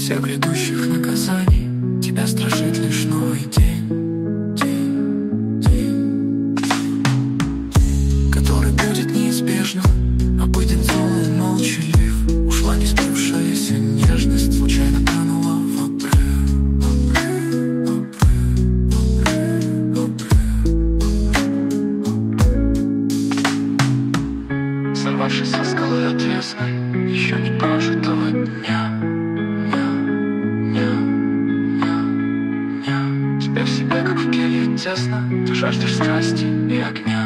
всех грядущих наказаний. Тебя страшит лишь новый день, который будет неизбежным, обыден, зол и молчалив. Ушла несбывшаяся нежность, случайно канула в обрыв. Сорвавшись со скалы отвесной, еще не прожитого дня, тебя в себе, как в келье, тесно. Ты жаждешь страсти и огня.